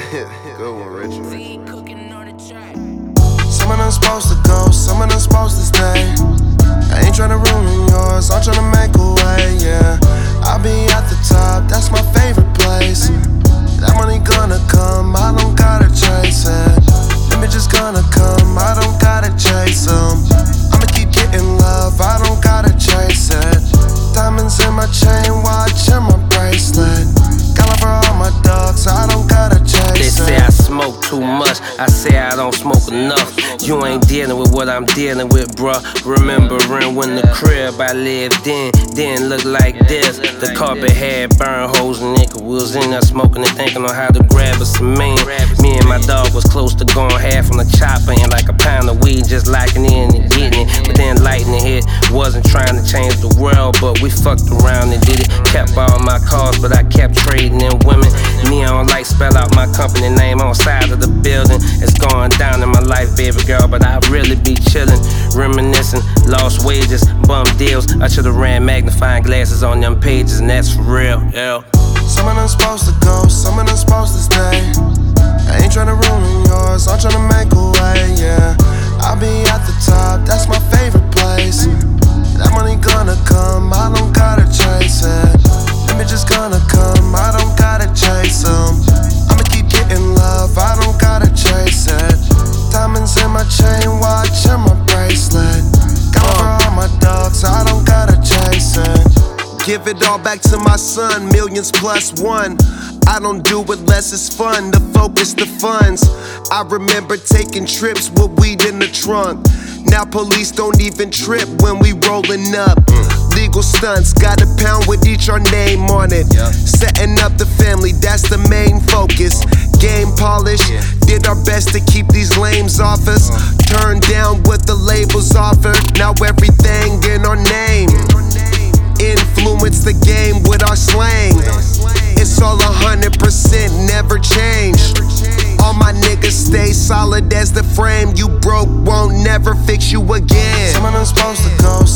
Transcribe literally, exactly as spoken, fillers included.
Good one, Richard. Some of them supposed to go, some of them supposed to stay. I ain't tryna ruin yours, I'm tryna make a way, yeah. I'll be at the top, that's my favorite place. That money gonna come, I don't gotta chase it. Them bitches gonna come, I don't gotta chase them. I'ma keep getting love, I don't gotta chase it. Diamonds in my chain, watch in my bracelet. Got love for all my dogs, I don't gotta chase it. They say I smoke too much, I say I don't smoke enough. You ain't dealing with what I'm dealing with, bruh. Remembering when the crib I lived in didn't look like this. The carpet had burn holes and nickel wheels in there smoking and thinking on how to grab a cement. Me and my dog was close to going half on the chopper and like a pound of weed just locking in and getting it. But then lightning hit, wasn't trying to change the world, but we fucked around and did it. Kept all my cars, but I kept trading in women. Neon lights spell out my company name on side of the building. It's going down in my life, baby girl, but I really be chillin', reminiscing, lost wages, bum deals. I should've ran magnifying glasses on them pages, and that's for real, yeah. Some of them supposed to go, some of them supposed to stay. I ain't tryna ruin yours, I'm tryna make a way, yeah. I'll be at the top, that's my favorite place. That money gonna come, I don't gotta chase it. Them bitches gonna come, I don't gotta chase them. I'ma keep getting love, I don't gotta chase it. Diamonds in my chain, watch in my bracelet. Got love for all my dogs, I don't gotta chase it. Give it all back to my son, millions plus one. I don't do it less it's fun, the focus, the funds. I remember taking trips with weed in the trunk. Now police don't even trip when we rollin' up. Legal stunts, got a pound with each our name on it. Setting up the family, that's the main focus. Game polish, did our best to keep these lames off us. Turned down what the labels offered, now everything in our name. Influence the game with our slang. It's all a hundred percent, never change. All my niggas stay solid as the frame. You broke, won't never fix you again. Some of them supposed to go,